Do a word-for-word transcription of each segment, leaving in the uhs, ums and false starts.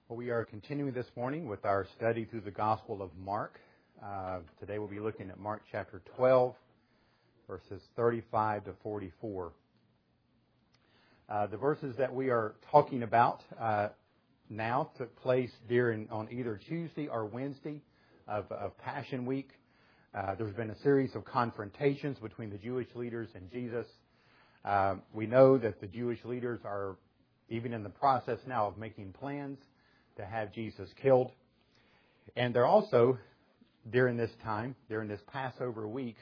Well, we are continuing this morning with our study through the Gospel of Mark. Uh, today we'll be looking at Mark chapter twelve, verses thirty-five to forty-four. Uh, the verses that we are talking about uh, now took place during on either Tuesday or Wednesday of, of Passion Week. Uh, there's been a series of confrontations between the Jewish leaders and Jesus. Uh, we know that the Jewish leaders are even in the process now of making plans to have Jesus killed. And they're also, during this time, during this Passover week,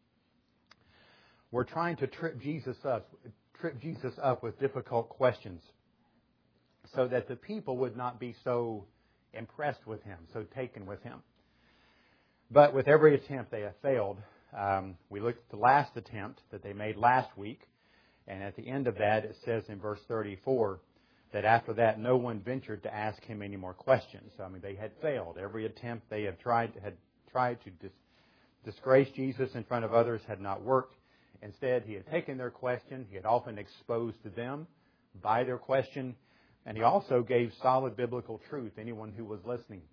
we're trying to trip Jesus up, trip Jesus up with difficult questions so that the people would not be so impressed with him, so taken with him. But with every attempt, they have failed. Um, we looked at the last attempt that they made last week, and at the end of that, it says in verse thirty-four, that after that, no one ventured to ask him any more questions. I mean, they had failed. Every attempt they have tried had tried to dis- disgrace Jesus in front of others had not worked. Instead, he had taken their question. He had often exposed them by their question. And he also gave solid biblical truth to anyone who was listening.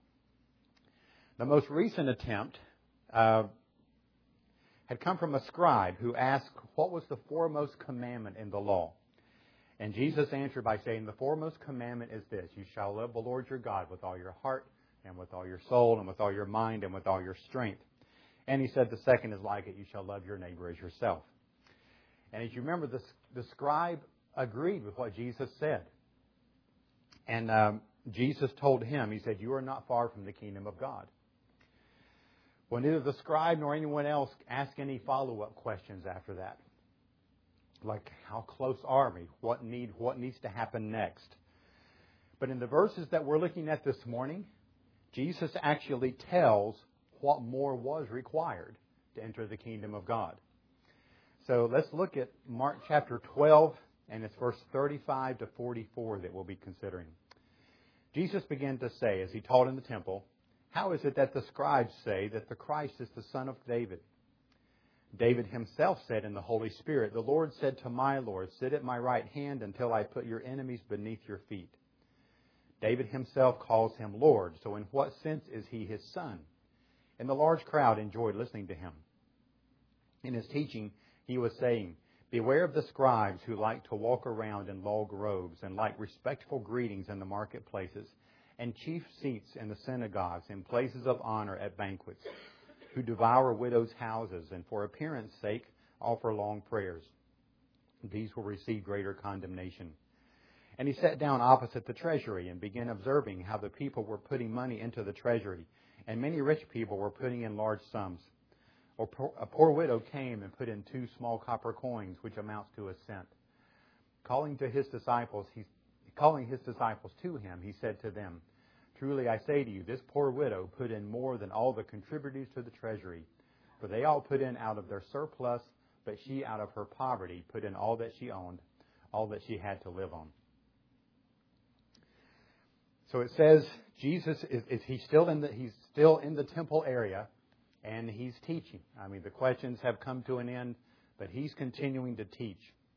The most recent attempt uh, had come from a scribe who asked, what was the foremost commandment in the law? And Jesus answered by saying, the foremost commandment is this: you shall love the Lord your God with all your heart and with all your soul and with all your mind and with all your strength. And he said the second is like it: you shall love your neighbor as yourself. And as you remember, the, the scribe agreed with what Jesus said. And um, Jesus told him, he said, you are not far from the kingdom of God. Well, neither the scribe nor anyone else asked any follow-up questions after that. Like, how close are we? What need? What needs to happen next? But in the verses that we're looking at this morning, Jesus actually tells what more was required to enter the kingdom of God. So let's look at Mark chapter twelve, and it's verse thirty-five to forty-four that we'll be considering. Jesus began to say, as he taught in the temple, how is it that the scribes say that the Christ is the son of David? David himself said in the Holy Spirit, the Lord said to my Lord, sit at my right hand until I put your enemies beneath your feet. David himself calls him Lord. So in what sense is he his son? And the large crowd enjoyed listening to him. In his teaching, he was saying, beware of the scribes who like to walk around in long robes and like respectful greetings in the marketplaces and chief seats in the synagogues and places of honor at banquets, who devour widows' houses and for appearance sake offer long prayers. These will receive greater condemnation. And he sat down opposite the treasury and began observing how the people were putting money into the treasury, and many rich people were putting in large sums. A poor widow came and put in two small copper coins, which amounts to a cent. Calling to his disciples, he, calling his disciples to him, he said to them, truly I say to you, this poor widow put in more than all the contributors to the treasury. For they all put in out of their surplus, but she out of her poverty put in all that she owned, all that she had to live on. So it says Jesus is, is he's still in the he's still in the temple area, and he's teaching. I mean, the questions have come to an end, but he's continuing to teach.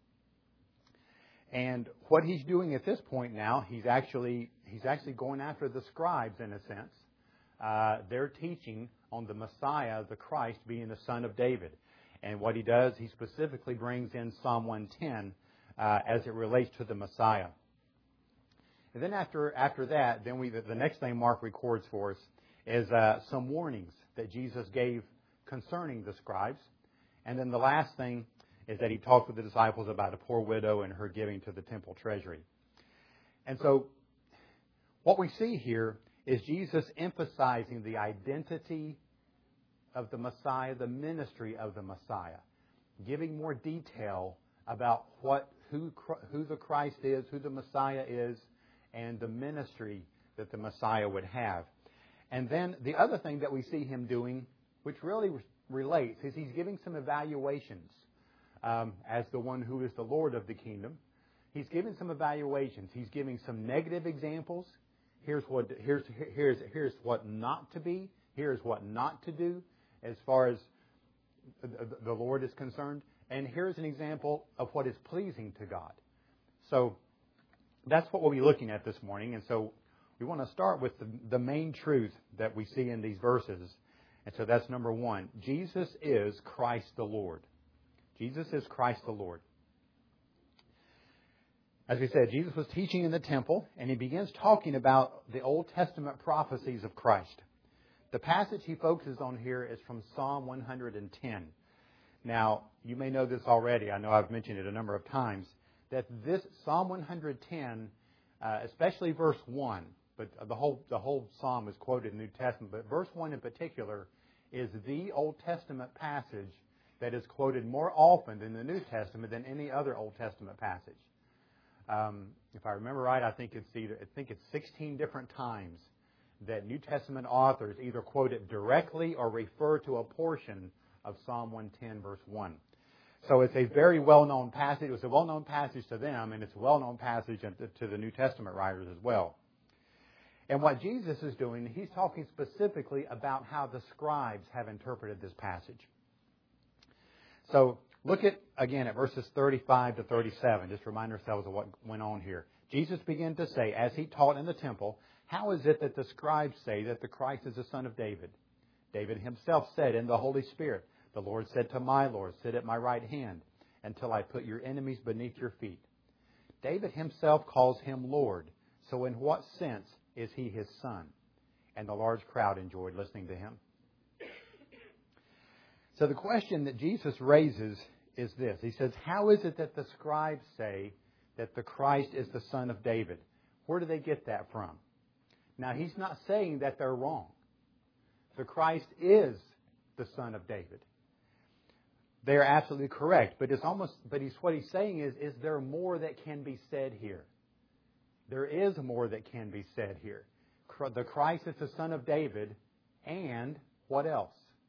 And what he's doing at this point now, he's actually he's actually going after the scribes in a sense. Uh, they're teaching on the Messiah, the Christ, being the son of David. And what he does, he specifically brings in Psalm one ten uh, as it relates to the Messiah. And then after after that, then we the, the next thing Mark records for us is uh, some warnings that Jesus gave concerning the scribes. And then the last thing is that he talked with the disciples about a poor widow and her giving to the temple treasury. And so what we see here is Jesus emphasizing the identity of the Messiah, the ministry of the Messiah, giving more detail about what who who the Christ is, who the Messiah is, and the ministry that the Messiah would have. And then the other thing that we see him doing, which really relates, is he's giving some evaluations. Um, as the one who is the Lord of the kingdom, he's giving some evaluations. He's giving some negative examples. Here's what here's here's here's what not to be. Here's what not to do, as far as the Lord is concerned. And here's an example of what is pleasing to God. So that's what we'll be looking at this morning. And so we want to start with the, the main truth that we see in these verses. And so that's number one. Jesus is Christ the Lord. Jesus is Christ the Lord. As we said, Jesus was teaching in the temple, and he begins talking about the Old Testament prophecies of Christ. The passage he focuses on here is from Psalm one hundred ten. Now, you may know this already. I know I've mentioned it a number of times, that this Psalm one hundred ten, uh, especially verse one, but the whole the whole psalm is quoted in the New Testament, but verse one in particular is the Old Testament passage that is quoted more often in the New Testament than any other Old Testament passage. Um, if I remember right, I think it's either, I think it's sixteen different times that New Testament authors either quote it directly or refer to a portion of Psalm one ten, verse one. So it's a very well-known passage. It was a well-known passage to them, and it's a well-known passage to the New Testament writers as well. And what Jesus is doing, he's talking specifically about how the scribes have interpreted this passage. So look at, again, at verses thirty-five to thirty-seven. Just remind ourselves of what went on here. Jesus began to say, as he taught in the temple, how is it that the scribes say that the Christ is the son of David? David himself said in the Holy Spirit, the Lord said to my Lord, sit at my right hand until I put your enemies beneath your feet. David himself calls him Lord. So in what sense is he his son? And the large crowd enjoyed listening to him. So the question that Jesus raises is this. He says, how is it that the scribes say that the Christ is the son of David? Where do they get that from? Now, he's not saying that they're wrong. The Christ is the son of David. They are absolutely correct. But it's almost, but he's, what he's saying is, is there more that can be said here? There is more that can be said here. The Christ is the son of David, and what else?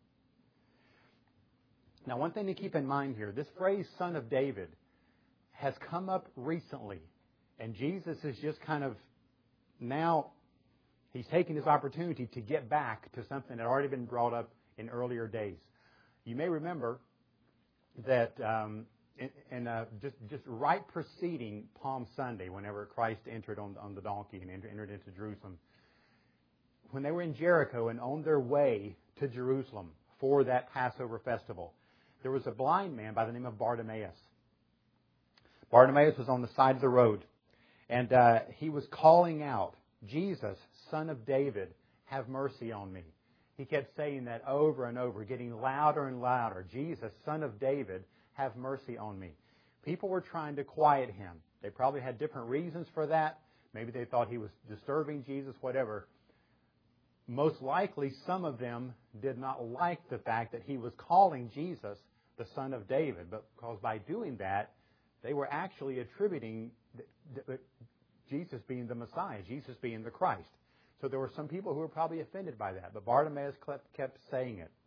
Now, one thing to keep in mind here, this phrase, son of David, has come up recently. And Jesus is just kind of now, he's taking this opportunity to get back to something that had already been brought up in earlier days. You may remember that um, in, in uh, just, just right preceding Palm Sunday, whenever Christ entered on, on the donkey and entered, entered into Jerusalem, when they were in Jericho and on their way to Jerusalem for that Passover festival, there was a blind man by the name of Bartimaeus. Bartimaeus was on the side of the road, and uh, he was calling out, Jesus, son of David, have mercy on me. He kept saying that over and over, getting louder and louder. Jesus, son of David, have mercy on me. People were trying to quiet him. They probably had different reasons for that. Maybe they thought he was disturbing Jesus, whatever. Most likely, some of them did not like the fact that he was calling Jesus the son of David, but because by doing that, they were actually attributing Jesus being the Messiah, Jesus being the Christ. So there were some people who were probably offended by that, but Bartimaeus kept saying it.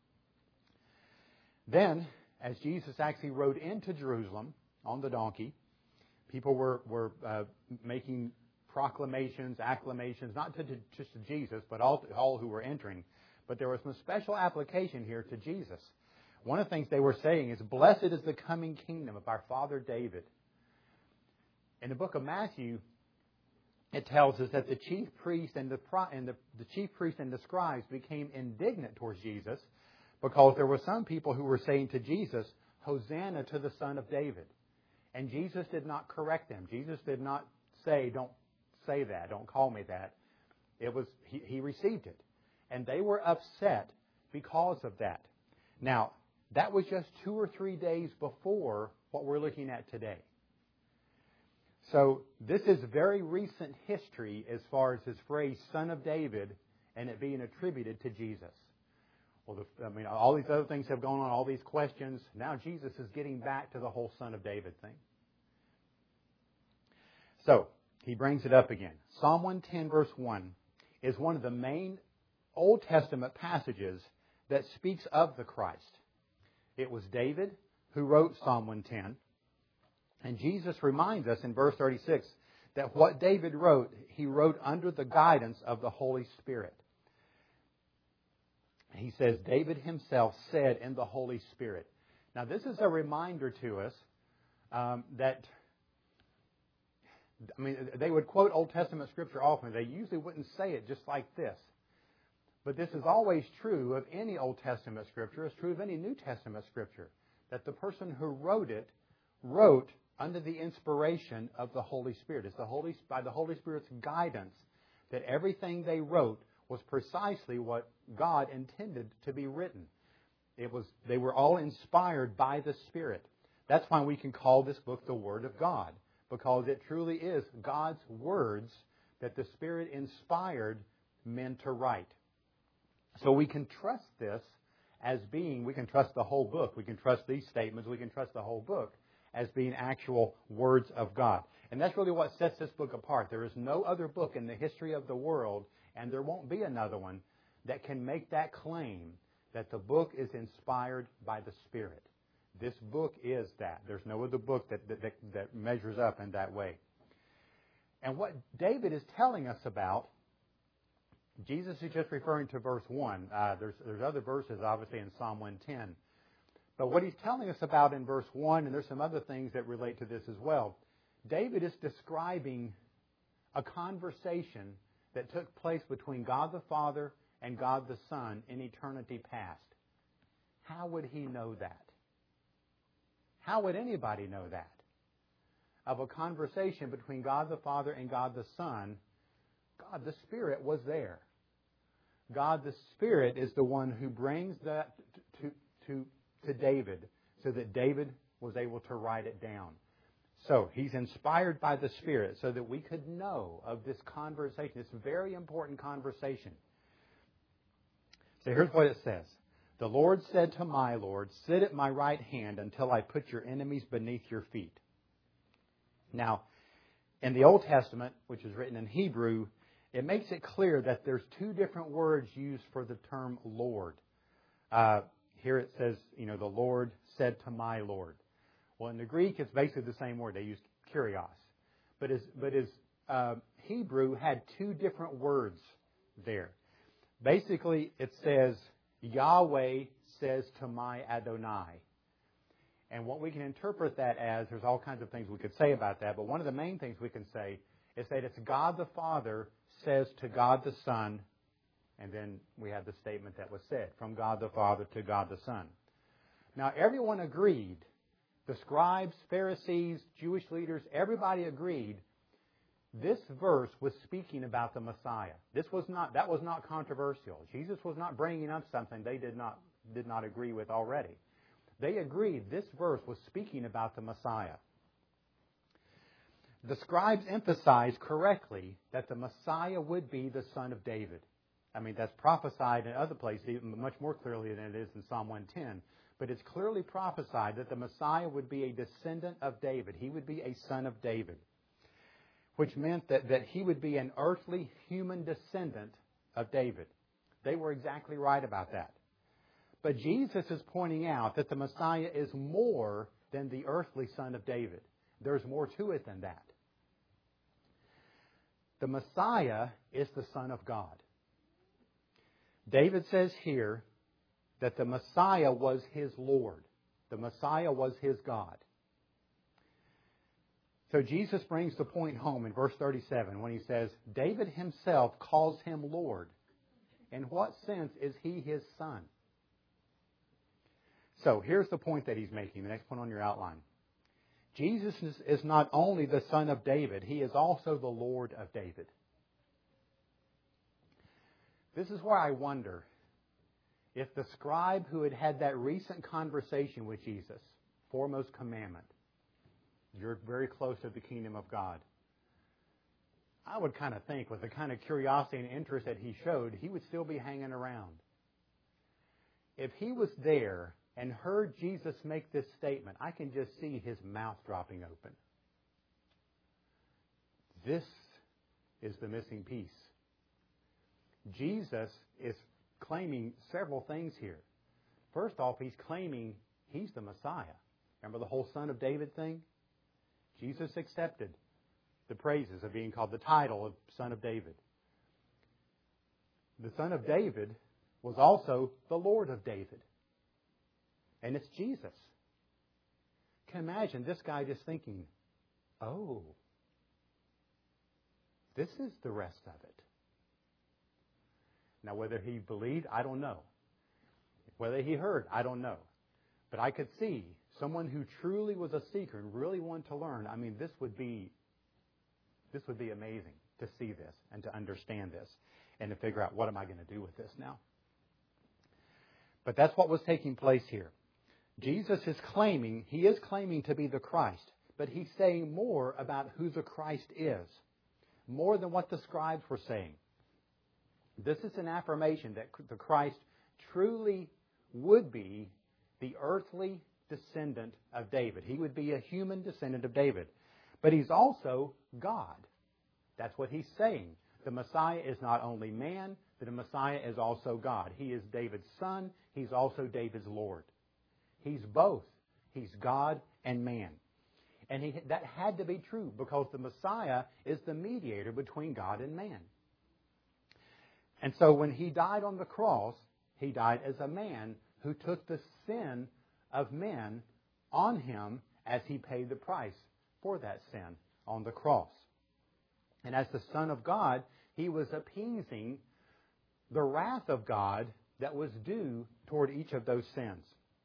Then, as Jesus actually rode into Jerusalem on the donkey, people were, were uh, making proclamations, acclamations, not to, to, just to Jesus, but all, to all who were entering. But there was some special application here to Jesus. One of the things they were saying is, blessed is the coming kingdom of our father David. In the book of Matthew, it tells us that the chief priest and the, and the, the chief priest and the scribes became indignant towards Jesus because there were some people who were saying to Jesus, Hosanna to the son of David. And Jesus did not correct them. Jesus did not say, don't say that, don't call me that. It was he, he received it. And they were upset because of that. Now, that was just two or three days before what we're looking at today. So this is very recent history as far as his phrase, son of David, and it being attributed to Jesus. Well, the, I mean, all these other things have gone on, all these questions. Now Jesus is getting back to the whole son of David thing. So, he brings it up again. Psalm one ten verse one is one of the main Old Testament passages that speaks of the Christ. It was David who wrote Psalm one ten. And Jesus reminds us in verse thirty-six that what David wrote, he wrote under the guidance of the Holy Spirit. He says, David himself said in the Holy Spirit. Now, this is a reminder to us um, that I mean, they would quote Old Testament Scripture often. They usually wouldn't say it just like this. But this is always true of any Old Testament Scripture. It's true of any New Testament Scripture. That the person who wrote it wrote under the inspiration of the Holy Spirit. It's the Holy, by the Holy Spirit's guidance that everything they wrote was precisely what God intended to be written. It was, they were all inspired by the Spirit. That's why we can call this book the Word of God, because it truly is God's words that the Spirit inspired men to write. So we can trust this as being, we can trust the whole book. We can trust these statements. We can trust the whole book as being actual words of God. And that's really what sets this book apart. There is no other book in the history of the world, and there won't be another one, that can make that claim that the book is inspired by the Spirit. This book is that. There's no other book that, that, that, that measures up in that way. And what David is telling us about, Jesus is just referring to verse one. Uh, there's, there's other verses, obviously, in Psalm one ten. But what he's telling us about in verse one, and there's some other things that relate to this as well, David is describing a conversation that took place between God the Father and God the Son in eternity past. How would he know that? How would anybody know that? Of a conversation between God the Father and God the Son, God the Spirit was there. God the Spirit is the one who brings that to, to, to David so that David was able to write it down. So he's inspired by the Spirit so that we could know of this conversation, this very important conversation. So here's what it says. The Lord said to my Lord, sit at my right hand until I put your enemies beneath your feet. Now, in the Old Testament, which is written in Hebrew, it makes it clear that there's two different words used for the term Lord. Uh, here it says, you know, the Lord said to my Lord. Well, in the Greek, it's basically the same word. They use kurios. But his, but his uh, Hebrew had two different words there. Basically, it says, Yahweh says to my Adonai. And what we can interpret that as, there's all kinds of things we could say about that, but one of the main things we can say is that it's God the Father says to God the Son, and then we have the statement that was said, from God the Father to God the Son. Now, everyone agreed, the scribes, Pharisees, Jewish leaders, everybody agreed, this verse was speaking about the Messiah. This was not, that was not controversial. Jesus was not bringing up something they did not, did not agree with already. They agreed this verse was speaking about the Messiah. The scribes emphasized correctly that the Messiah would be the son of David. I mean, that's prophesied in other places, even much more clearly than it is in Psalm one ten. But it's clearly prophesied that the Messiah would be a descendant of David. He would be a son of David, which meant that, that he would be an earthly human descendant of David. They were exactly right about that. But Jesus is pointing out that the Messiah is more than the earthly son of David. There's more to it than that. The Messiah is the Son of God. David says here that the Messiah was his Lord. The Messiah was his God. So Jesus brings the point home in verse thirty-seven when he says, David himself calls him Lord. In what sense is he his son? So here's the point that he's making, the next point on your outline. Jesus is, is not only the son of David, he is also the Lord of David. This is where I wonder if the scribe who had had that recent conversation with Jesus, foremost commandment, you're very close to the kingdom of God. I would kind of think with the kind of curiosity and interest that he showed, he would still be hanging around. If he was there and heard Jesus make this statement, I can just see his mouth dropping open. This is the missing piece. Jesus is claiming several things here. First off, he's claiming he's the Messiah. Remember the whole son of David thing? Jesus accepted the praises of being called the title of son of David. The son of David was also the Lord of David. And it's Jesus. Can you imagine this guy just thinking, oh, This is the rest of it. Now, whether he believed, I don't know. Whether he heard, I don't know. But I could see someone who truly was a seeker and really wanted to learn. I mean, this would be, this would be amazing to see this and to understand this and to figure out what am I going to do with this now. But that's what was taking place here. Jesus is claiming, he is claiming to be the Christ, but he's saying more about who the Christ is, more than what the scribes were saying. This is an affirmation that the Christ truly would be the earthly descendant of David. He would be a human descendant of David. But he's also God. That's what he's saying. The Messiah is not only man, but the Messiah is also God. He is David's son. He's also David's Lord. He's both. He's God and man. And he, that had to be true because the Messiah is the mediator between God and man. And so when he died on the cross, he died as a man who took the sin of men on him as he paid the price for that sin on the cross. And as the Son of God, he was appeasing the wrath of God that was due toward each of those sins.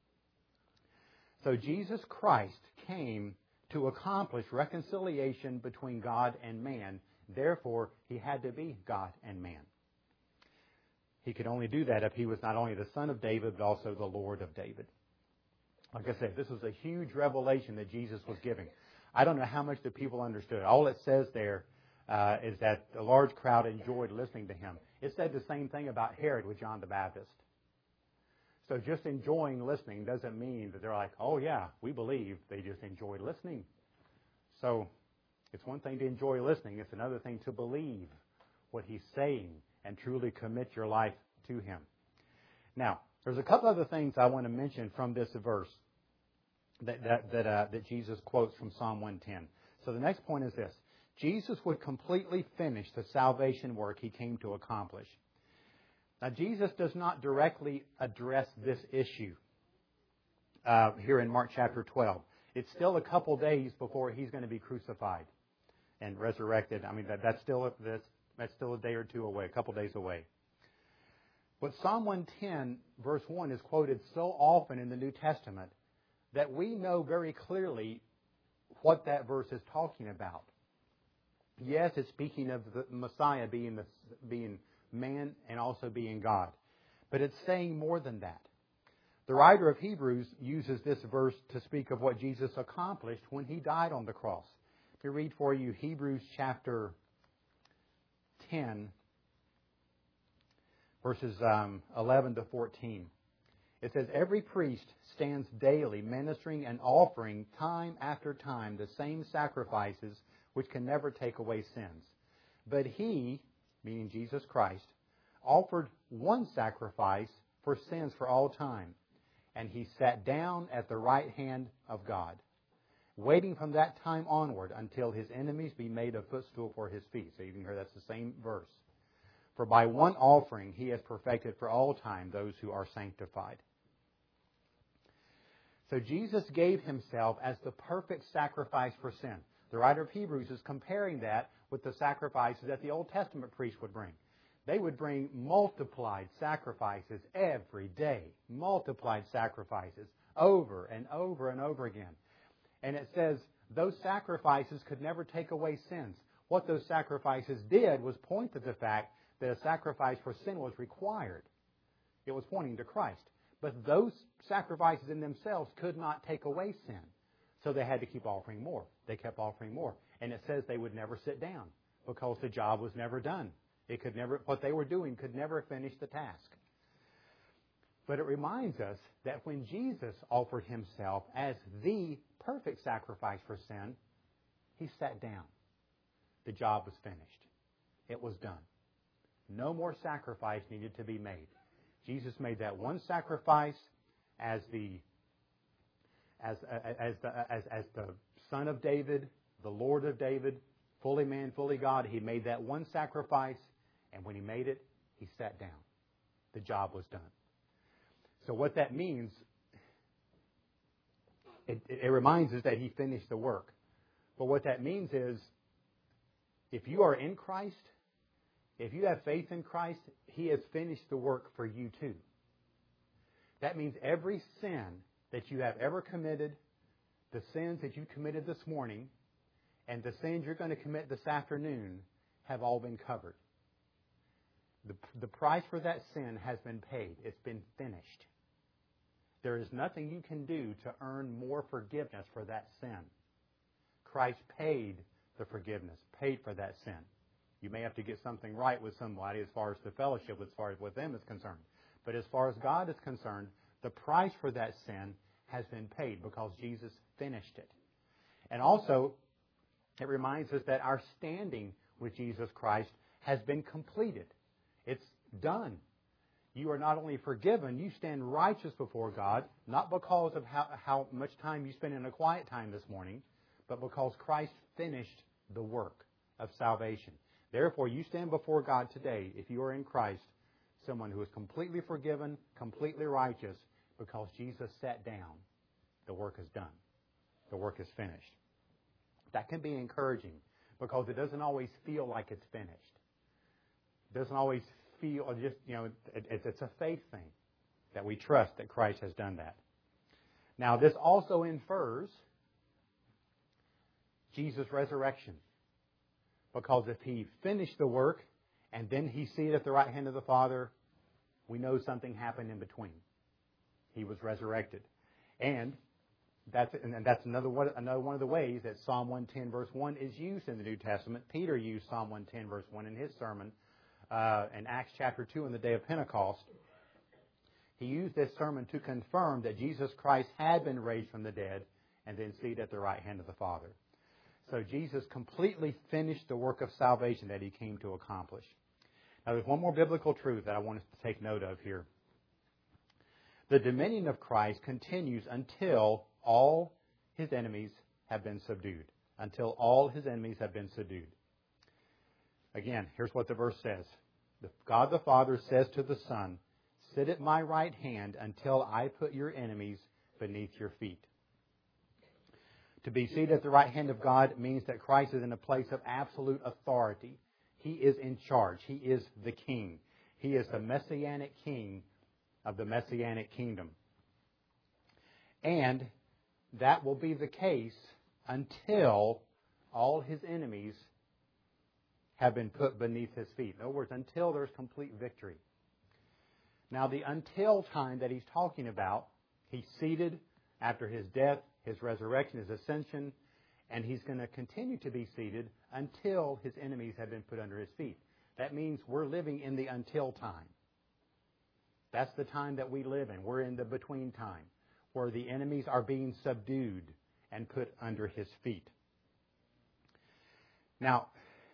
So Jesus Christ came to accomplish reconciliation between God and man. Therefore, he had to be God and man. He could only do that if he was not only the son of David, but also the Lord of David. Like I said, this was a huge revelation that Jesus was giving. I don't know how much the people understood. All it says there uh, is that a large crowd enjoyed listening to him. It said the same thing about Herod with John the Baptist. So just enjoying listening doesn't mean that they're like, oh yeah, we believe. They just enjoyed listening. So it's one thing to enjoy listening. It's another thing to believe what he's saying and truly commit your life to him. Now, there's a couple other things I want to mention from this verse that that that, uh, that Jesus quotes from Psalm one ten. So the next point is this. Jesus would completely finish the salvation work he came to accomplish. Now, Jesus does not directly address this issue uh, here in Mark chapter twelve. It's still a couple days before he's going to be crucified and resurrected. I mean, that, that's still that's, that's still a day or two away, a couple days away. But Psalm one ten, verse one, is quoted so often in the New Testament that we know very clearly what that verse is talking about. Yes, it's speaking of the Messiah being the, being man and also being God. But it's saying more than that. The writer of Hebrews uses this verse to speak of what Jesus accomplished when he died on the cross. Let me read for you Hebrews chapter ten, verses um, eleven to fourteen. It says, every priest stands daily ministering and offering time after time the same sacrifices which can never take away sins. But he, meaning Jesus Christ, offered one sacrifice for sins for all time. And he sat down at the right hand of God, waiting from that time onward until his enemies be made a footstool for his feet. So you can hear that's the same verse. For by one offering he has perfected for all time those who are sanctified. So Jesus gave himself as the perfect sacrifice for sin. The writer of Hebrews is comparing that with the sacrifices that the Old Testament priests would bring. They would bring multiplied sacrifices every day. Multiplied sacrifices over and over and over again. And it says those sacrifices could never take away sins. What those sacrifices did was point to the fact that a sacrifice for sin was required. It was pointing to Christ. But those sacrifices in themselves could not take away sin. So they had to keep offering more. They kept offering more. And it says they would never sit down because the job was never done. It could never, what they were doing could never finish the task. But it reminds us that when Jesus offered himself as the perfect sacrifice for sin, he sat down. The job was finished. It was done. No more sacrifice needed to be made. Jesus made that one sacrifice as the as as the as, as the Son of David, the Lord of David, fully man, fully God. He made that one sacrifice, and when he made it, he sat down. The job was done. So what that means, it, it reminds us that he finished the work. But what that means is if you are in Christ, if you have faith in Christ, He has finished the work for you too. That means every sin that you have ever committed, the sins that you committed this morning, and the sins you're going to commit this afternoon have all been covered. The, the price for that sin has been paid. It's been finished. There is nothing you can do to earn more forgiveness for that sin. Christ paid the forgiveness, paid for that sin. You may have to get something right with somebody as far as the fellowship, as far as with them is concerned. But as far as God is concerned, the price for that sin has been paid because Jesus finished it. And also, it reminds us that our standing with Jesus Christ has been completed. It's done. You are not only forgiven, you stand righteous before God, not because of how, how much time you spent in a quiet time this morning, but because Christ finished the work of salvation. Therefore, you stand before God today, if you are in Christ, someone who is completely forgiven, completely righteous, because Jesus sat down. The work is done. The work is finished. That can be encouraging because it doesn't always feel like it's finished. It doesn't always feel, just, you know, it, it, it's a faith thing that we trust that Christ has done that. Now, this also infers Jesus' resurrection. Because if He finished the work and then He's seated at the right hand of the Father, we know something happened in between. He was resurrected. And that's, and that's another one, another one of the ways that Psalm one ten verse one is used in the New Testament. Peter used Psalm one ten verse one in his sermon uh, in Acts chapter two on the day of Pentecost. He used this sermon to confirm that Jesus Christ had been raised from the dead and then seated at the right hand of the Father. So Jesus completely finished the work of salvation that He came to accomplish. Now there's one more biblical truth that I want us to take note of here. The dominion of Christ continues until all His enemies have been subdued. Until all His enemies have been subdued. Again, here's what the verse says. God the Father says to the Son, "Sit at my right hand until I put your enemies beneath your feet." To be seated at the right hand of God means that Christ is in a place of absolute authority. He is in charge. He is the King. He is the Messianic King of the Messianic kingdom. And that will be the case until all His enemies have been put beneath His feet. In other words, until there's complete victory. Now, the until time that He's talking about, He's seated after His death, His resurrection, His ascension, and He's going to continue to be seated until His enemies have been put under His feet. That means we're living in the until time. That's the time that we live in. We're in the between time, where the enemies are being subdued and put under His feet. Now,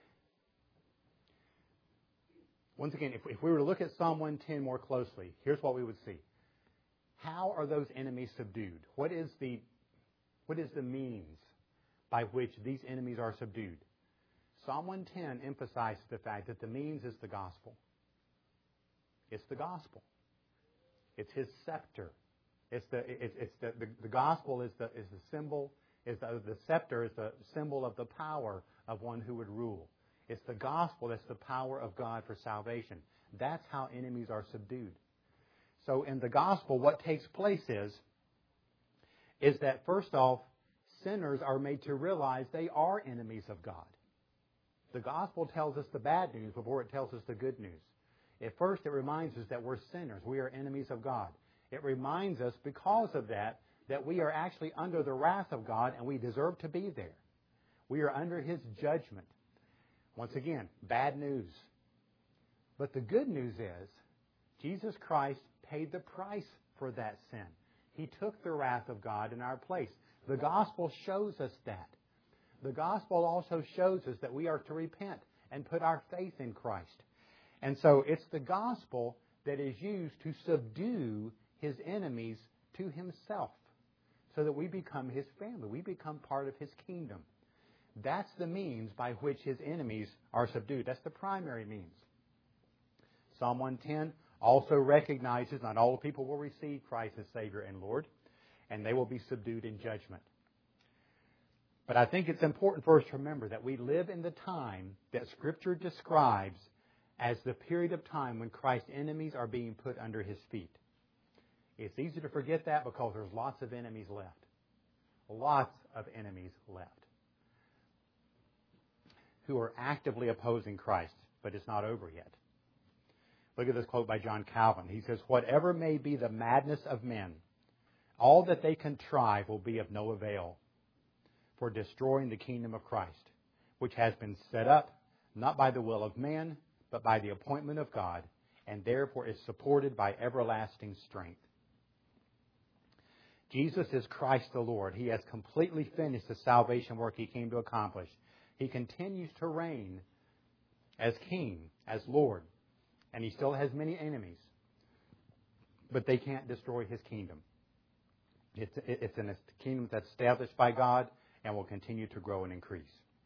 once again, if, if we were to look at Psalm one ten more closely, here's what we would see. How are those enemies subdued? What is the What is the means by which these enemies are subdued? Psalm one ten emphasizes the fact that the means is the gospel. It's the gospel. It's His scepter. It's the it's, it's the, the the gospel is the is the symbol. Is the the scepter is the symbol of the power of one who would rule. It's the gospel that's the power of God for salvation. That's how enemies are subdued. So in the gospel, what takes place is is that, first off, sinners are made to realize they are enemies of God. The gospel tells us the bad news before it tells us the good news. At first, it reminds us that we're sinners. We are enemies of God. It reminds us, because of that, that we are actually under the wrath of God and we deserve to be there. We are under His judgment. Once again, bad news. But the good news is, Jesus Christ paid the price for that sin. He took the wrath of God in our place. The gospel shows us that. The gospel also shows us that we are to repent and put our faith in Christ. And so it's the gospel that is used to subdue His enemies to Himself so that we become His family. We become part of His kingdom. That's the means by which His enemies are subdued. That's the primary means. Psalm one ten also recognizes not all people will receive Christ as Savior and Lord, and they will be subdued in judgment. But I think it's important for us to remember that we live in the time that Scripture describes as the period of time when Christ's enemies are being put under His feet. It's easy to forget that because there's lots of enemies left. Lots of enemies left who are actively opposing Christ, but it's not over yet. Look at this quote by John Calvin. He says, "Whatever may be the madness of men, all that they contrive will be of no avail for destroying the kingdom of Christ, which has been set up not by the will of man, but by the appointment of God, and therefore is supported by everlasting strength." Jesus is Christ the Lord. He has completely finished the salvation work He came to accomplish. He continues to reign as King, as Lord, and He still has many enemies, but they can't destroy His kingdom. It's, it's a kingdom that's established by God and will continue to grow and increase.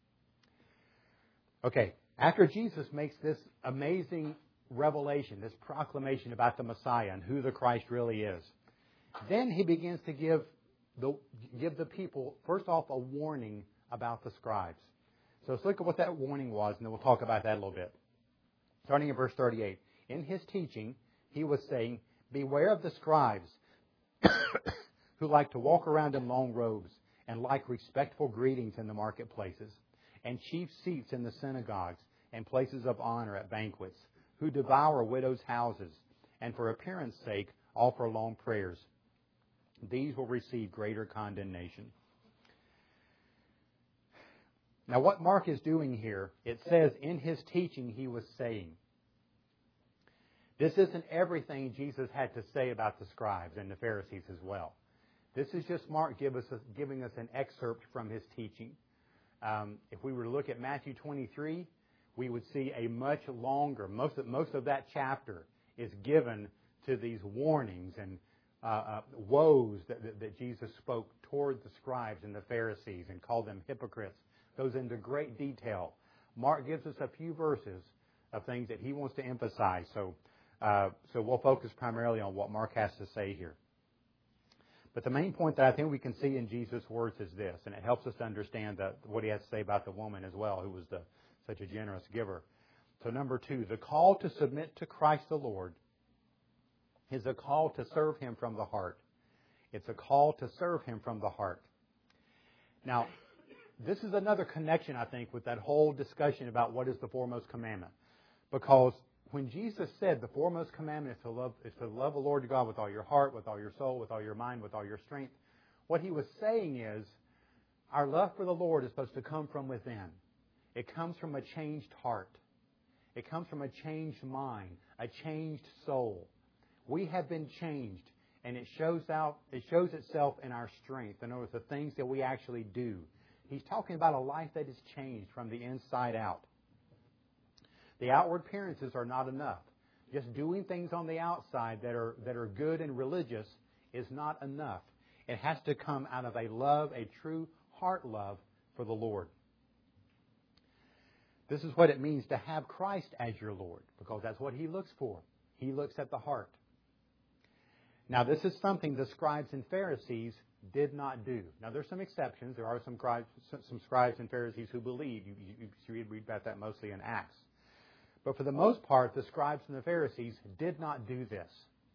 Okay, after Jesus makes this amazing revelation, this proclamation about the Messiah and who the Christ really is, then He begins to give the, give the people, first off, a warning about the scribes. So let's look at what that warning was, and then we'll talk about that a little bit. Starting in verse thirty-eight. In His teaching, He was saying, "Beware of the scribes who like to walk around in long robes and like respectful greetings in the marketplaces, and chief seats in the synagogues and places of honor at banquets, who devour widows' houses, and for appearance sake offer long prayers. These will receive greater condemnation." Now what Mark is doing here, it says in His teaching He was saying. This isn't everything Jesus had to say about the scribes and the Pharisees as well. This is just Mark give us a, giving us an excerpt from His teaching. Um, if we were to look at Matthew twenty-three, we would see a much longer, most of, most of that chapter is given to these warnings and uh, uh, woes that, that, that Jesus spoke toward the scribes and the Pharisees and called them hypocrites. Goes into great detail. Mark gives us a few verses of things that he wants to emphasize. So, uh, so we'll focus primarily on what Mark has to say here. But the main point that I think we can see in Jesus' words is this, and it helps us to understand that, what He has to say about the woman as well, who was the, such a generous giver. So number two, the call to submit to Christ the Lord is a call to serve Him from the heart. It's a call to serve Him from the heart. Now, this is another connection, I think, with that whole discussion about what is the foremost commandment. Because when Jesus said the foremost commandment is to love is to love the Lord your God with all your heart, with all your soul, with all your mind, with all your strength, what He was saying is our love for the Lord is supposed to come from within. It comes from a changed heart. It comes from a changed mind, a changed soul. We have been changed, and it shows out. It shows itself in our strength. In other words, the things that we actually do. He's talking about a life that is changed from the inside out. The outward appearances are not enough. Just doing things on the outside that are that are good and religious is not enough. It has to come out of a love, a true heart love for the Lord. This is what it means to have Christ as your Lord, because that's what He looks for. He looks at the heart. Now, this is something the scribes and Pharisees did not do. Now, there's some exceptions. There are some scribes, some scribes and Pharisees who believe. You, you, you read about that mostly in Acts. But for the most part, the scribes and the Pharisees did not do this.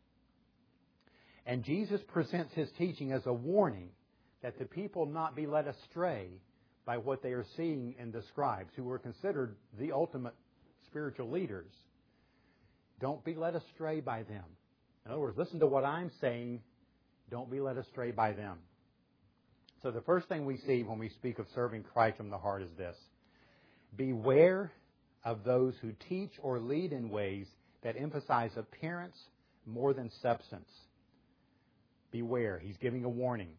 And Jesus presents His teaching as a warning that the people not be led astray by what they are seeing in the scribes, who were considered the ultimate spiritual leaders. Don't be led astray by them. In other words, listen to what I'm saying. Don't be led astray by them. So the first thing we see when we speak of serving Christ from the heart is this. Beware of those who teach or lead in ways that emphasize appearance more than substance. Beware. He's giving a warning.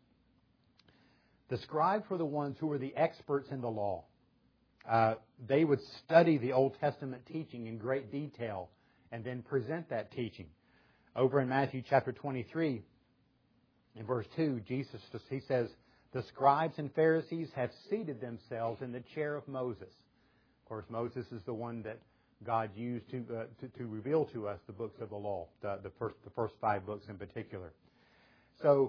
The scribes were the ones who were the experts in the law. Uh, they would study the Old Testament teaching in great detail and then present that teaching. Over in Matthew chapter twenty-three, in verse two, Jesus, He says, the scribes and Pharisees have seated themselves in the chair of Moses. Of course, Moses is the one that God used to, uh, to, to reveal to us the books of the law, the, the, first, the first five books in particular. So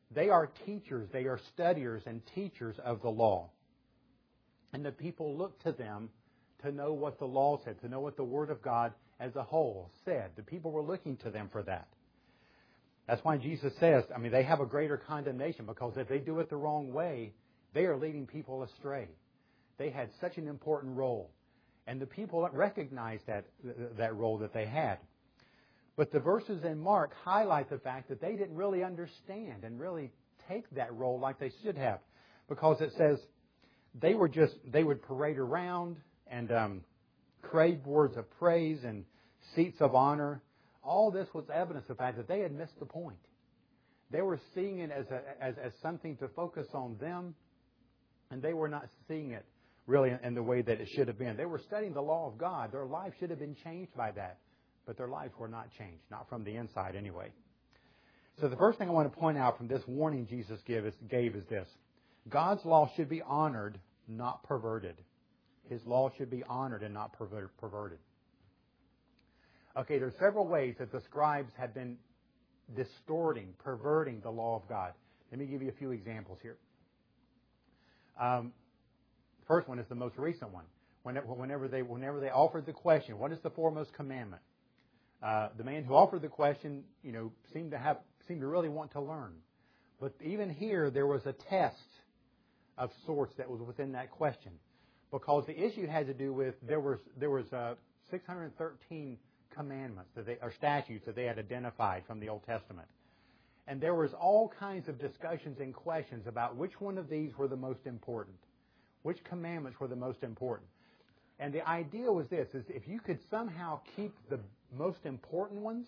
They are teachers. They are studiers and teachers of the law. And the people looked to them to know what the law said, to know what the Word of God as a whole said. The people were looking to them for that. That's why Jesus says, I mean, they have a greater condemnation, because if they do it the wrong way, they are leading people astray. They had such an important role. And the people recognized that, that role that they had. But the verses in Mark highlight the fact that they didn't really understand and really take that role like they should have. Because it says they were just, they would parade around and um, crave words of praise and seats of honor. All this was evidence of the fact that they had missed the point. They were seeing it as, a, as, as something to focus on them, and they were not seeing it really in the way that it should have been. They were studying the law of God. Their lives should have been changed by that. But their lives were not changed, not from the inside anyway. So the first thing I want to point out from this warning Jesus gave is, gave is this. God's law should be honored, not perverted. His law should be honored and not perverted. Okay, there are several ways that the scribes have been distorting, perverting the law of God. Let me give you a few examples here. Um, first one is the most recent one. Whenever, whenever they whenever they offered the question, what is the foremost commandment? Uh, the man who offered the question, you know, seemed to have seemed to really want to learn. But even here, there was a test of sorts that was within that question, because the issue had to do with there was there was uh, six hundred thirteen commandments that they, or statutes that they had identified from the Old Testament, and there was all kinds of discussions and questions about which one of these were the most important, which commandments were the most important. And the idea was this, is if you could somehow keep the most important ones,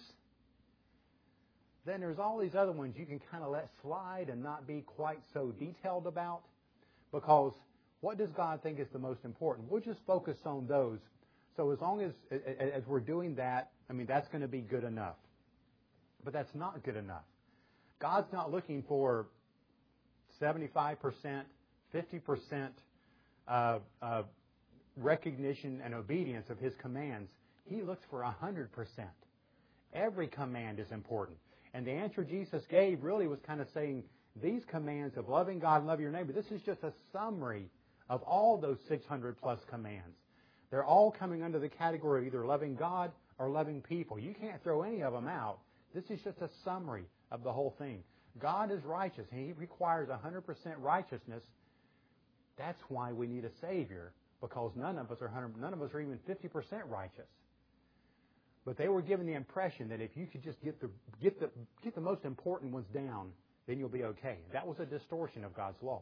then there's all these other ones you can kind of let slide and not be quite so detailed about, because what does God think is the most important? We'll just focus on those. So as long as, as we're doing that, I mean, that's going to be good enough. But that's not good enough. God's not looking for seventy-five percent, fifty percent uh, uh, recognition and obedience of His commands. He looks for one hundred percent. Every command is important. And the answer Jesus gave really was kind of saying, these commands of loving God and loving your neighbor, this is just a summary of all those six hundred plus commands. They're all coming under the category of either loving God or loving people. You can't throw any of them out. This is just a summary of the whole thing. God is righteous. He requires one hundred percent righteousness. That's why we need a Savior, because none of us are one hundred, none of us are even fifty percent righteous. But they were given the impression that if you could just get the get the get the most important ones down, then you'll be okay. That was a distortion of God's law.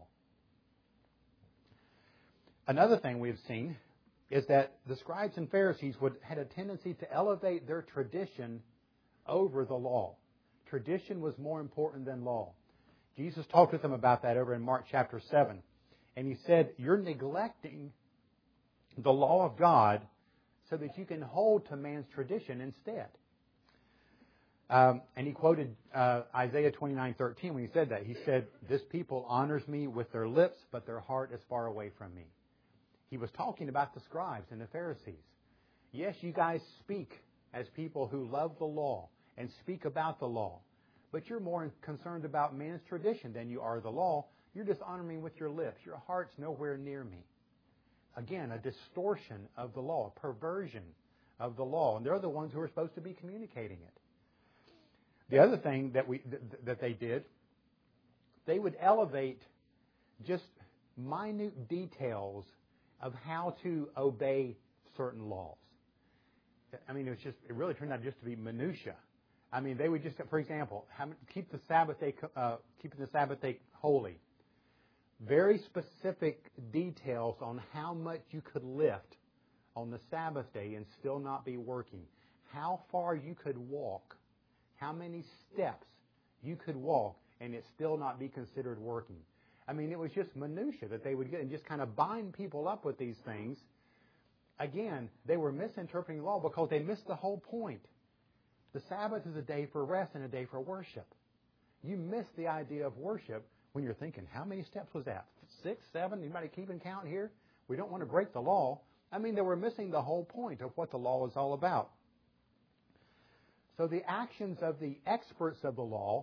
Another thing we've seen is that the scribes and Pharisees would had a tendency to elevate their tradition over the law. Tradition was more important than law. Jesus talked with them about that over in Mark chapter seven. And He said, you're neglecting the law of God so that you can hold to man's tradition instead. Um, and He quoted uh, Isaiah twenty-nine thirteen when He said that. He said, this people honors me with their lips, but their heart is far away from me. He was talking about the scribes and the Pharisees. Yes, you guys speak as people who love the law and speak about the law, but you're more concerned about man's tradition than you are the law. You're just honoring me with your lips. Your heart's nowhere near me. Again, a distortion of the law, a perversion of the law, and they're the ones who are supposed to be communicating it. The other thing that we th- that they did, they would elevate just minute details of how to obey certain laws. I mean, it was just, it really turned out just to be minutia. I mean, they would just, for example, have, keep the Sabbath day, uh, keeping the Sabbath day holy. Very specific details on how much you could lift on the Sabbath day and still not be working. How far you could walk. How many steps you could walk and it still not be considered working. I mean, it was just minutia that they would get and just kind of bind people up with these things. Again, they were misinterpreting the law because they missed the whole point. The Sabbath is a day for rest and a day for worship. You miss the idea of worship when you're thinking, how many steps was that? Six, seven? Anybody keeping count here? We don't want to break the law. I mean, they were missing the whole point of what the law is all about. So the actions of the experts of the law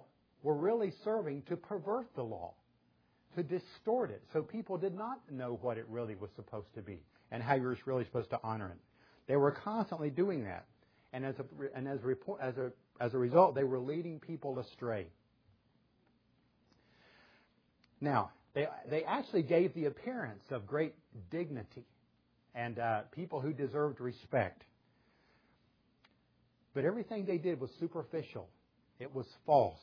were really serving to pervert the law, to distort it, so people did not know what it really was supposed to be and how you were really supposed to honor it. They were constantly doing that, and as a and as a report, as a as a result, they were leading people astray. Now, they they actually gave the appearance of great dignity and uh, people who deserved respect, but everything they did was superficial. It was false.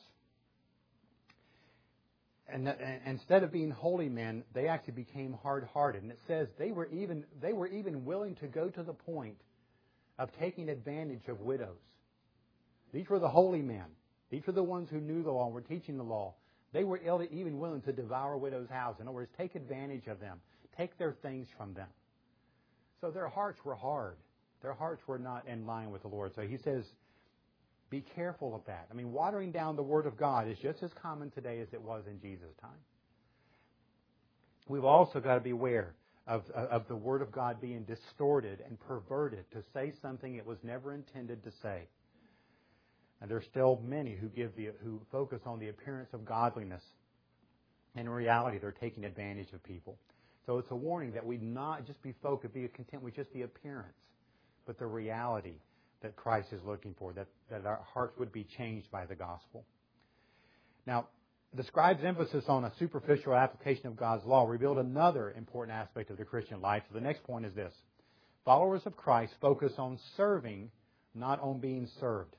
And, and instead of being holy men, they actually became hard-hearted. And it says they were even they were even willing to go to the point of taking advantage of widows. These were the holy men. These were the ones who knew the law and were teaching the law. They were even willing to devour widows' houses. In other words, take advantage of them, take their things from them. So their hearts were hard. Their hearts were not in line with the Lord. So he says, be careful of that. I mean, watering down the Word of God is just as common today as it was in Jesus' time. We've also got to be aware of, of the Word of God being distorted and perverted to say something it was never intended to say. And there's still many who give the who focus on the appearance of godliness. And in reality, they're taking advantage of people. So it's a warning that we not just be focused, be content with just the appearance, but the reality that Christ is looking for, that, that our hearts would be changed by the gospel. Now, the scribe's emphasis on a superficial application of God's law revealed another important aspect of the Christian life. So the next point is this. Followers of Christ focus on serving, not on being served.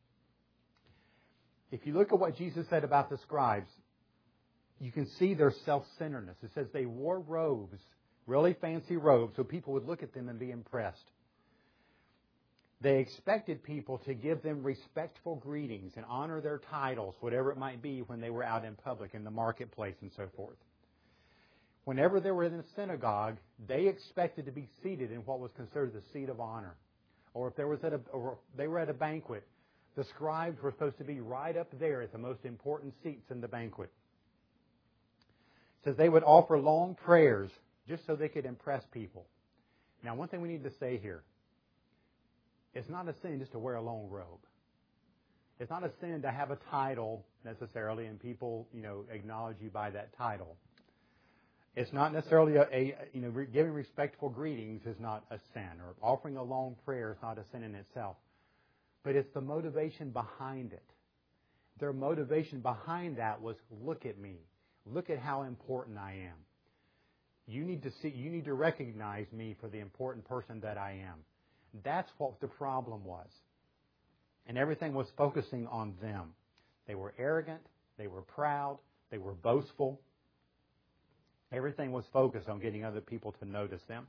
If you look at what Jesus said about the scribes, you can see their self-centeredness. It says they wore robes, really fancy robes, so people would look at them and be impressed. They expected people to give them respectful greetings and honor their titles, whatever it might be, when they were out in public, in the marketplace and so forth. Whenever they were in a synagogue, they expected to be seated in what was considered the seat of honor. Or if there was at a, or they were at a banquet, the scribes were supposed to be right up there at the most important seats in the banquet. It says they would offer long prayers just so they could impress people. Now, one thing we need to say here. It's not a sin just to wear a long robe. It's not a sin to have a title necessarily, and people, you know, acknowledge you by that title. It's not necessarily a, a you know, giving respectful greetings is not a sin, or offering a long prayer is not a sin in itself. But it's the motivation behind it. Their motivation behind that was, look at me. Look at how important I am. You need to see, you need to recognize me for the important person that I am. That's what the problem was. And everything was focusing on them. They were arrogant. They were proud. They were boastful. Everything was focused on getting other people to notice them.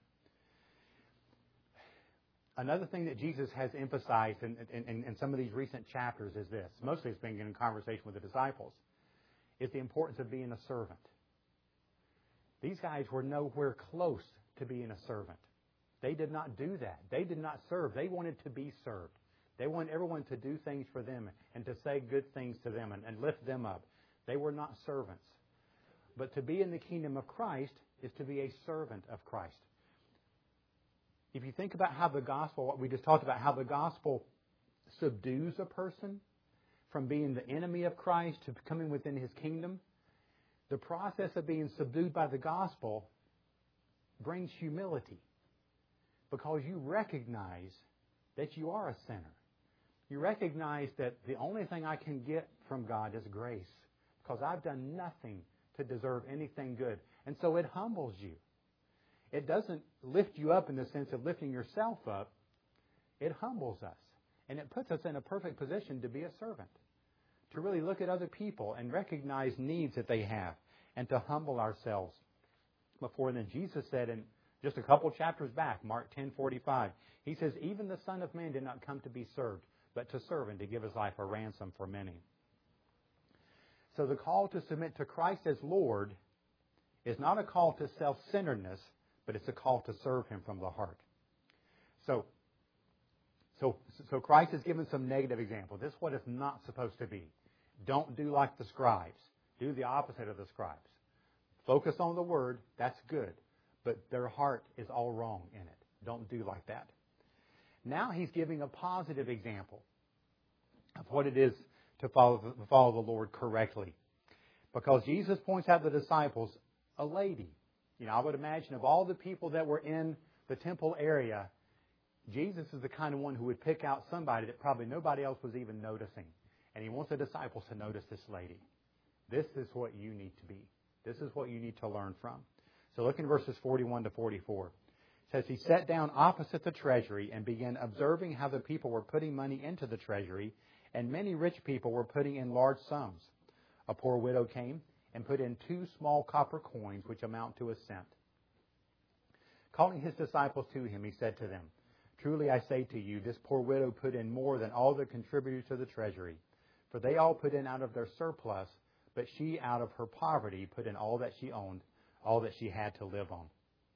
Another thing that Jesus has emphasized in, in, in some of these recent chapters is this. Mostly it's been in conversation with the disciples. Is the importance of being a servant. These guys were nowhere close to being a servant. They did not do that. They did not serve. They wanted to be served. They wanted everyone to do things for them and to say good things to them and, and lift them up. They were not servants. But to be in the kingdom of Christ is to be a servant of Christ. If you think about how the gospel, what we just talked about, how the gospel subdues a person from being the enemy of Christ to coming within His kingdom, the process of being subdued by the gospel brings humility. Because you recognize that you are a sinner. You recognize that the only thing I can get from God is grace. Because I've done nothing to deserve anything good. And so it humbles you. It doesn't lift you up in the sense of lifting yourself up. It humbles us. And it puts us in a perfect position to be a servant. To really look at other people and recognize needs that they have. And to humble ourselves before them. Jesus said in just a couple chapters back, Mark ten forty-five, He says, even the Son of Man did not come to be served, but to serve and to give His life a ransom for many. So the call to submit to Christ as Lord is not a call to self-centeredness, but it's a call to serve Him from the heart. So, so, so Christ has given some negative examples. This is what it's not supposed to be. Don't do like the scribes. Do the opposite of the scribes. Focus on the Word. That's good. But their heart is all wrong in it. Don't do like that. Now He's giving a positive example of what it is to follow the, follow the Lord correctly. Because Jesus points out to the disciples, a lady. You know, I would imagine of all the people that were in the temple area, Jesus is the kind of one who would pick out somebody that probably nobody else was even noticing. And He wants the disciples to notice this lady. This is what you need to be. This is what you need to learn from. So look in verses forty-one to forty-four. It says, He sat down opposite the treasury and began observing how the people were putting money into the treasury, and many rich people were putting in large sums. A poor widow came and put in two small copper coins, which amount to a cent. Calling His disciples to Him, He said to them, Truly I say to you, this poor widow put in more than all the contributors to the treasury. For they all put in out of their surplus, but she out of her poverty put in all that she owned, all that she had to live on.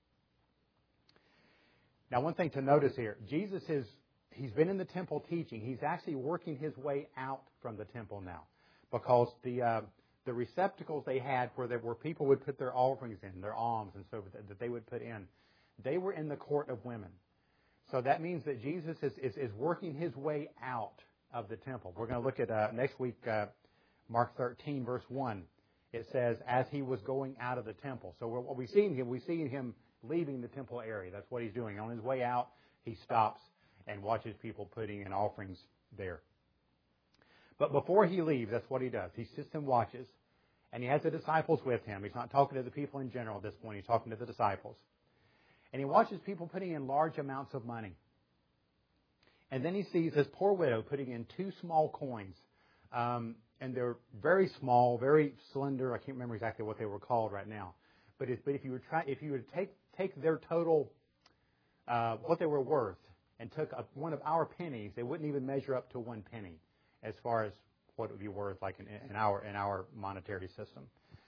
Now, one thing to notice here, Jesus is, He's been in the temple teaching. He's actually working His way out from the temple now. Because the uh, the receptacles they had where, they, where people would put their offerings in, their alms and so forth, that they would put in, they were in the court of women. So that means that Jesus is, is, is working His way out of the temple. We're going to look at uh, next week, uh, Mark thirteen, verse one. It says, as He was going out of the temple. So what we see in Him, we see Him leaving the temple area. That's what He's doing. On His way out, He stops and watches people putting in offerings there. But before He leaves, that's what He does. He sits and watches, and He has the disciples with Him. He's not talking to the people in general at this point. He's talking to the disciples. And He watches people putting in large amounts of money. And then He sees this poor widow putting in two small coins. Um, and they're very small, very slender. I can't remember exactly what they were called right now. But if, but if you would try, if you would take take their total, uh, what they were worth, and took a, one of our pennies, they wouldn't even measure up to one penny, as far as what it would be worth, like in, in our in our monetary system.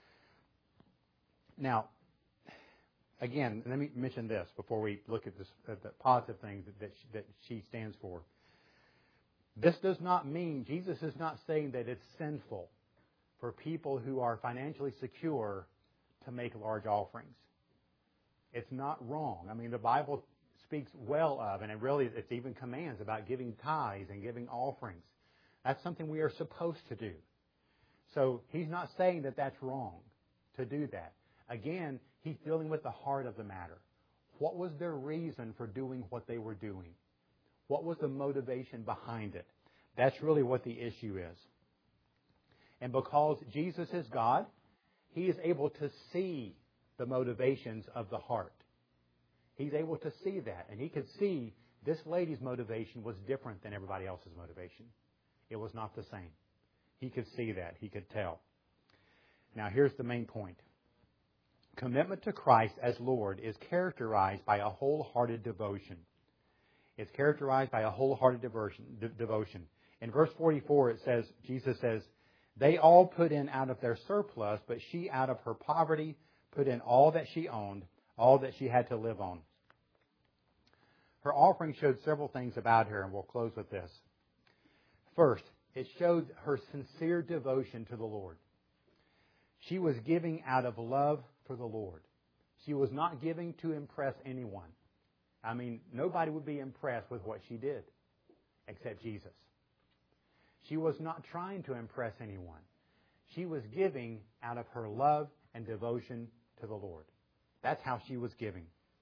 Now, again, let me mention this before we look at this at the positive things that that she, that she stands for. This does not mean, Jesus is not saying that it's sinful for people who are financially secure to make large offerings. It's not wrong. I mean, the Bible speaks well of, and it really, it's even commands about giving tithes and giving offerings. That's something we are supposed to do. So He's not saying that that's wrong to do that. Again, He's dealing with the heart of the matter. What was their reason for doing what they were doing? What was the motivation behind it? That's really what the issue is. And because Jesus is God, He is able to see the motivations of the heart. He's able to see that. And He could see this lady's motivation was different than everybody else's motivation. It was not the same. He could see that. He could tell. Now, here's the main point. Commitment to Christ as Lord is characterized by a wholehearted devotion. It's characterized by a wholehearted devotion. De- devotion. In verse forty-four, it says, Jesus says, they all put in out of their surplus, but she out of her poverty put in all that she owned, all that she had to live on. Her offering showed several things about her, and we'll close with this. First, it showed her sincere devotion to the Lord. She was giving out of love for the Lord. She was not giving to impress anyone. I mean, nobody would be impressed with what she did except Jesus. She was not trying to impress anyone. She was giving out of her love and devotion to the Lord. That's how she was giving.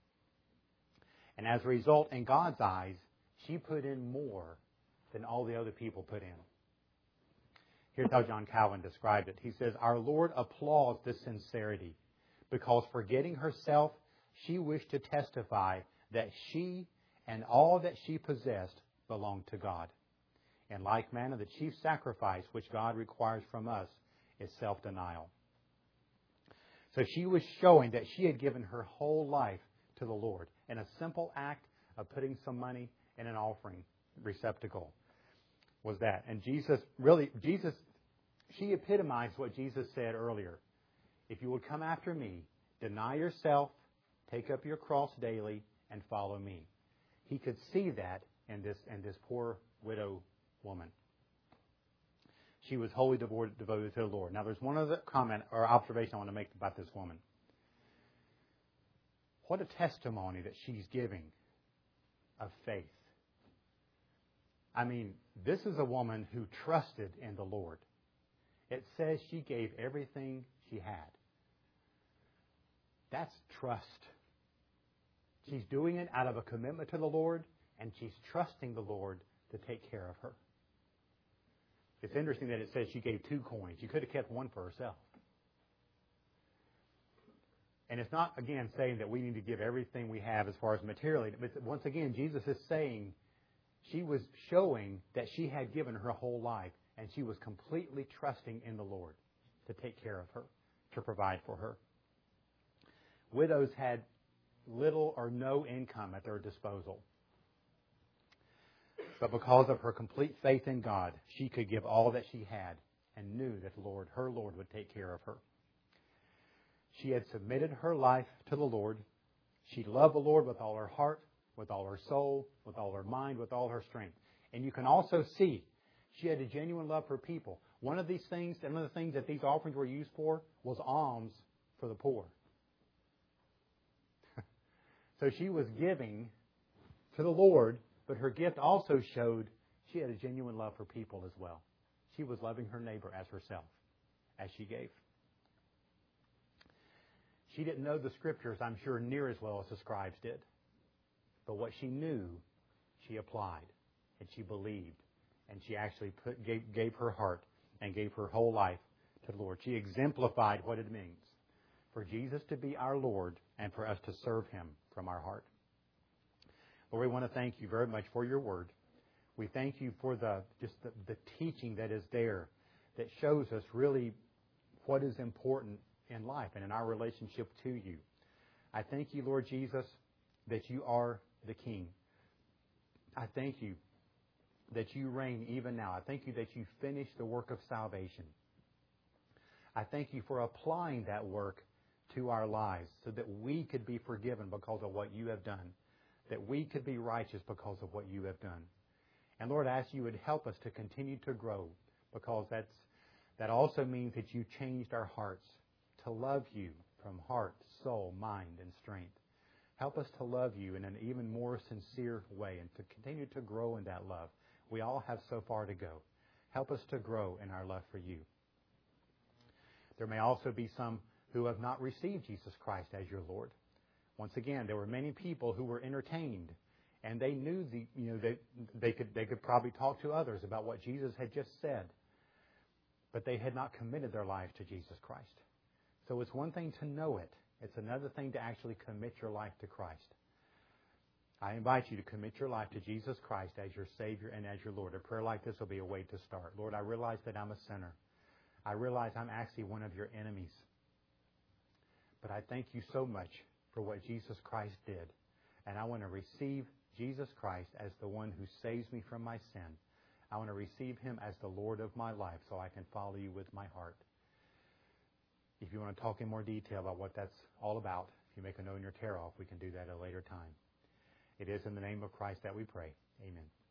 And as a result, in God's eyes, she put in more than all the other people put in. Here's how John Calvin described it. He says, our Lord applauds this sincerity because forgetting herself, she wished to testify that she and all that she possessed belonged to God. In like manner, the chief sacrifice which God requires from us is self-denial. So she was showing that she had given her whole life to the Lord in a simple act of putting some money in an offering receptacle. Was that. And Jesus, really, Jesus, she epitomized what Jesus said earlier. If you would come after me, deny yourself, take up your cross daily, and follow me. He could see that in this, in this poor widow woman. She was wholly devoted, devoted to the Lord. Now, there's one other comment or observation I want to make about this woman. What a testimony that she's giving of faith. I mean, this is a woman who trusted in the Lord. It says she gave everything she had. That's trust. She's doing it out of a commitment to the Lord, and she's trusting the Lord to take care of her. It's interesting that it says she gave two coins. She could have kept one for herself. And it's not, again, saying that we need to give everything we have as far as materially. But once again, Jesus is saying she was showing that she had given her whole life, and she was completely trusting in the Lord to take care of her, to provide for her. Widows had little or no income at their disposal. But because of her complete faith in God, she could give all that she had and knew that the Lord, her Lord, would take care of her. She had submitted her life to the Lord. She loved the Lord with all her heart, with all her soul, with all her mind, with all her strength. And you can also see she had a genuine love for people. One of these things, one of the things that these offerings were used for was alms for the poor. So she was giving to the Lord, but her gift also showed she had a genuine love for people as well. She was loving her neighbor as herself, as she gave. She didn't know the Scriptures, I'm sure, near as well as the scribes did. But what she knew, she applied, and she believed, and she actually put, gave, gave her heart and gave her whole life to the Lord. She exemplified what it means for Jesus to be our Lord and for us to serve Him from our heart. Lord, we want to thank you very much for your word. We thank you for the just the, the teaching that is there that shows us really what is important in life and in our relationship to you. I thank you, Lord Jesus, that you are the King. I thank you that you reign even now. I thank you that you finished the work of salvation. I thank you for applying that work to our lives so that we could be forgiven because of what you have done, that we could be righteous because of what you have done. And Lord, I ask you would help us to continue to grow, because that's that also means that you changed our hearts to love you from heart, soul, mind, and strength. Help us to love you in an even more sincere way and to continue to grow in that love. We all have so far to go. Help us to grow in our love for you. There may also be some who have not received Jesus Christ as your Lord. Once again, there were many people who were entertained, and they knew the you know they they could they could probably talk to others about what Jesus had just said, but they had not committed their lives to Jesus Christ. So it's one thing to know it. It's another thing to actually commit your life to Christ. I invite you to commit your life to Jesus Christ as your Savior and as your Lord. A prayer like this will be a way to start. Lord, I realize that I'm a sinner. I realize I'm actually one of your enemies. But I thank you so much for what Jesus Christ did. And I want to receive Jesus Christ as the one who saves me from my sin. I want to receive him as the Lord of my life so I can follow you with my heart. If you want to talk in more detail about what that's all about, if you make a note in your tear off, we can do that at a later time. It is in the name of Christ that we pray. Amen.